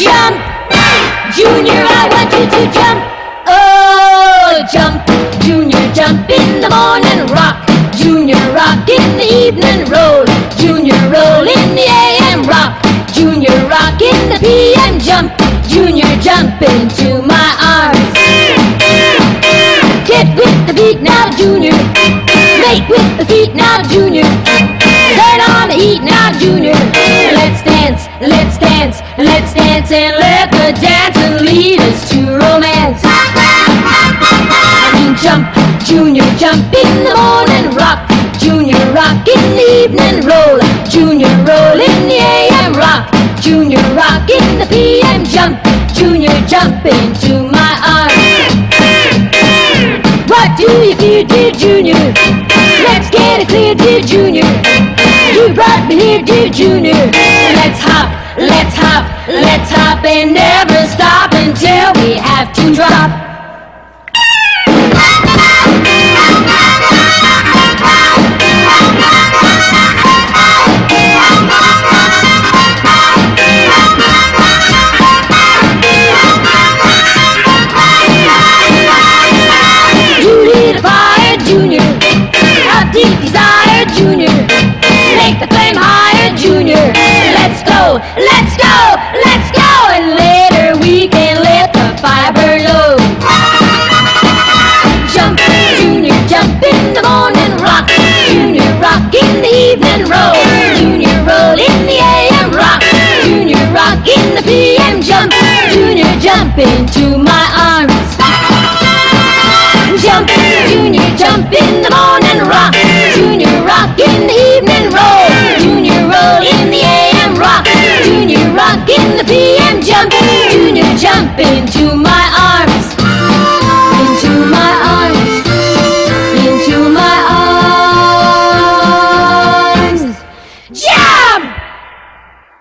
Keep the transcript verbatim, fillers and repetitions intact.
Jump, Junior, I want you to jump. Oh, jump, Junior, jump in the morning, rock. Junior, rock in the evening, roll. Junior, roll in the A M, rock. Junior, rock in the P M, jump. Junior, jump into my arms. Get with the beat now, Junior. Make with the feet now, Junior. Turn on the heat now, Junior. Let's dance, let's dance, let's dance, and let the dancing lead us to romance. I mean, jump, Junior, jump in the morning, rock. Junior, rock in the evening, roll. Junior, roll in the A M, rock. Junior, rock in the P M, jump. Junior, jump into my arms. What do you feel, dear Junior? Let's get it clear, dear Junior. You brought me here, dear Junior. Let's hop, let's hop, let's hop and never stop until we have to drop. Deep desire, Junior. Make the flame higher, Junior. Let's go, let's go, let's go, and later we can let the fire burn low. Jump, Junior, jump in the morning, rock. Junior, rock in the evening, roll. Junior, roll in the A M, rock. Junior, rock in the P M, jump. Junior, jump into my arms. Jump, Junior, jump in the morning, rock. Junior, rock in the evening, roll. Junior, roll in the A M, rock. Junior, rock in the P M, jump. Junior, jump into